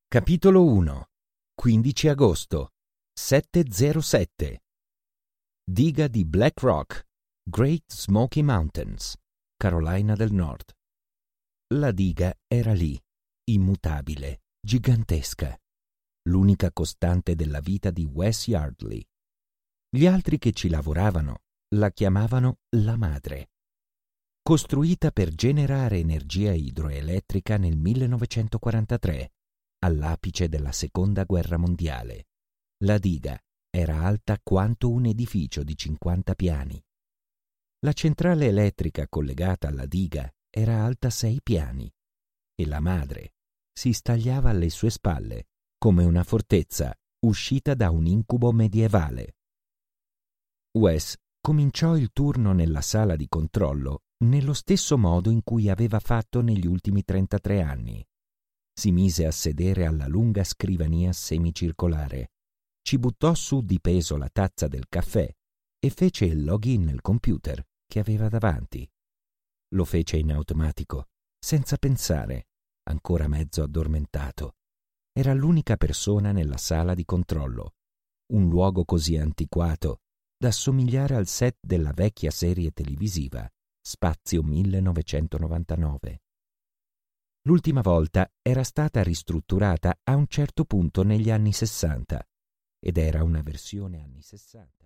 Capitolo 1. 15 agosto 7:07. Diga di Black Rock, Great Smoky Mountains, Carolina del Nord. La diga era lì, immutabile, gigantesca, l'unica costante della vita di Wes Yardley. Gli altri che ci lavoravano la chiamavano la madre. Costruita per generare energia idroelettrica nel 1943, all'apice della Seconda Guerra Mondiale, la diga era alta quanto un edificio di 50 piani. La centrale elettrica collegata alla diga era alta 6 piani e la madre si stagliava alle sue spalle come una fortezza uscita da un incubo medievale. Wes cominciò il turno nella sala di controllo nello stesso modo in cui aveva fatto negli ultimi 33 anni. Si mise a sedere alla lunga scrivania semicircolare, ci buttò su di peso la tazza del caffè e fece il login nel computer che aveva davanti. Lo fece in automatico, senza pensare, ancora mezzo addormentato. Era l'unica persona nella sala di controllo, un luogo così antiquato da somigliare al set della vecchia serie televisiva Spazio 1999. L'ultima volta era stata ristrutturata a un certo punto negli anni 60 ed era una versione anni 60.